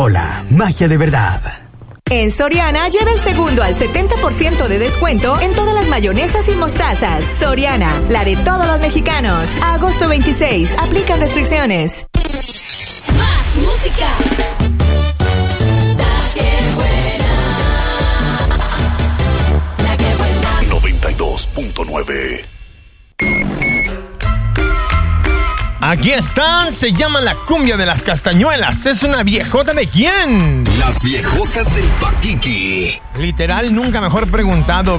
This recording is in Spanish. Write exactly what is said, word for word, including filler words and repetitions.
Hola, magia de verdad. En Soriana, lleva el segundo al setenta por ciento de descuento en todas las mayonesas y mostazas. Soriana, la de todos los mexicanos. A agosto veintiséis, aplican restricciones. Más música. La que buena. La que buena. noventa y dos punto nueve. Aquí están, se llama la cumbia de las castañuelas. ¿Es una viejota de quién? Las viejotas del Paquiqui. Literal, nunca mejor preguntado.